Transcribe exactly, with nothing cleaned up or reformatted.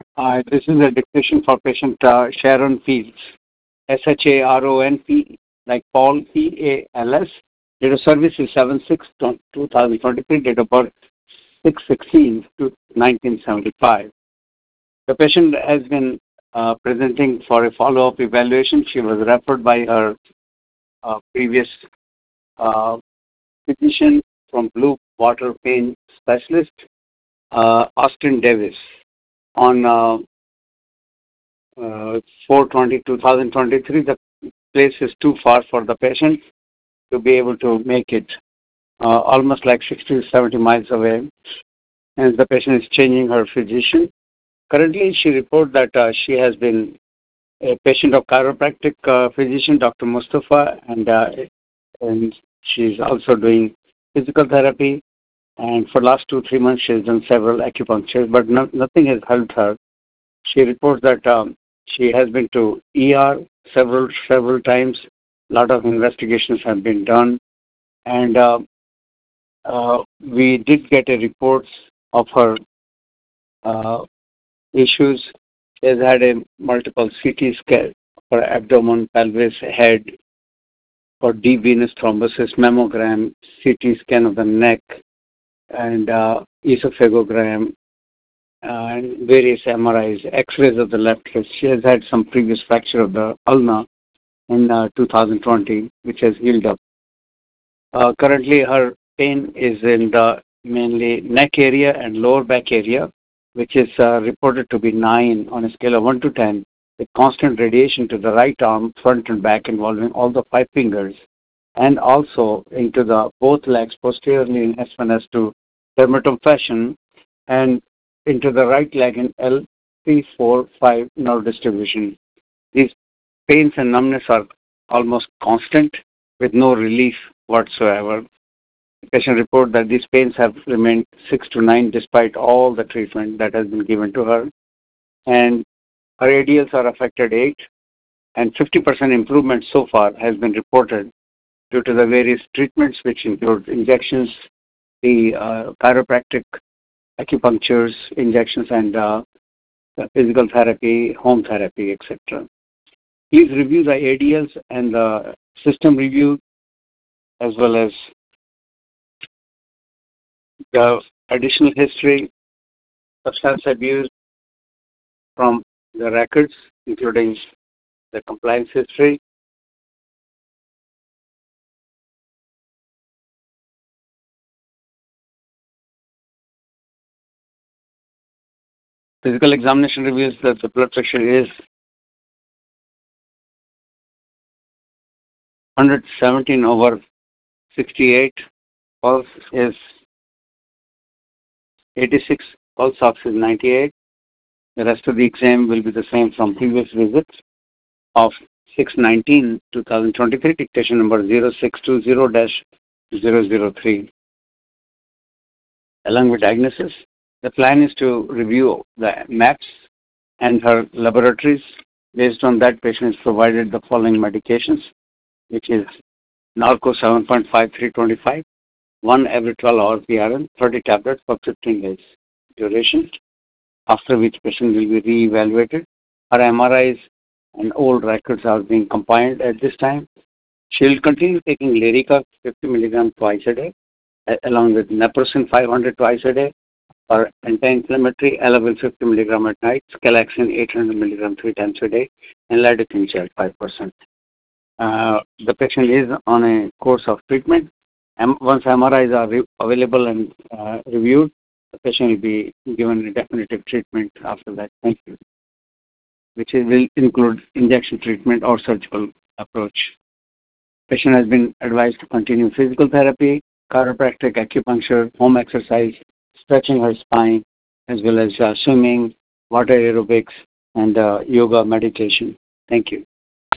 Uh, this is a dictation for patient uh, Sharon Fields, S H A R O N P, like Paul, P A L S. Date of service is seven six two thousand twenty-three, date of birth six sixteen nineteen seventy-five. The patient has been uh, presenting for a follow-up evaluation. She was referred by her uh, previous uh, physician from Blue Water Pain Specialist, uh, Austin Davis, on uh, uh, four twenty two thousand twenty-three. The place is too far for the patient to be able to make it, uh, almost like sixty to seventy miles away, and the patient is changing her physician. Currently, she reports that uh, she has been a patient of chiropractic uh, physician, Doctor Mustafa, and uh, and she's also doing physical therapy. And for last two three months, she has done several acupunctures, but no, nothing has helped her. She reports that um, she has been to E R several several times. A lot of investigations have been done, and uh, uh, we did get a report of her uh, issues. She has had a multiple C T scan for abdomen, pelvis, head, for deep venous thrombosis, mammogram, C T scan of the neck, and uh, esophagogram, uh, and various M R Is, X-rays of the left wrist. She has had some previous fracture of the ulna in uh, two thousand twenty, which has healed up. Uh, currently, her pain is in the mainly neck area and lower back area, which is uh, reported to be nine on a scale of one to ten, with constant radiation to the right arm, front and back, involving all the five fingers, and also into the both legs posteriorly in S one S two dermatum fashion, and into the right leg in L three four five nerve distribution. These pains and numbness are almost constant with no relief whatsoever. The patient reports that these pains have remained six to nine despite all the treatment that has been given to her. And her A D Ls are affected eight, and fifty percent improvement so far has been reported due to the various treatments, which include injections, the uh, chiropractic, acupunctures, injections, and uh, the physical therapy, home therapy, et cetera. Please review the A D Ls and the system review, as well as the additional history, substance abuse from the records, including the compliance history. Physical examination reveals that the blood pressure is one hundred seventeen over sixty-eight. Pulse is eighty-six. Pulse ox is ninety-eight. The rest of the exam will be the same from previous visits of six nineteen twenty twenty-three, dictation number zero six two zero dash zero zero three. Along with diagnosis, the plan is to review the maps and her laboratories. Based on that, patient is provided the following medications, which is Narco seven point five three two five, one every twelve hours P R N, thirty tablets for fifteen days duration, after which patient will be re-evaluated. Her M R Is and old records are being compiled at this time. She will continue taking Lyrica fifty milligrams twice a day, along with Naproxen five hundred twice a day, or anti-inflammatory Elavil fifty milligrams at night, Scalaxin eight hundred milligrams three times a day, and lidocaine gel five percent. Uh, the patient is on a course of treatment. M- once M R Is are re- available and uh, reviewed, the patient will be given a definitive treatment after that. Thank you. Which is, will include injection treatment or surgical approach. Patient has been advised to continue physical therapy, chiropractic, acupuncture, home exercise, stretching her spine, as well as uh, swimming, water aerobics, and uh, yoga meditation. Thank you.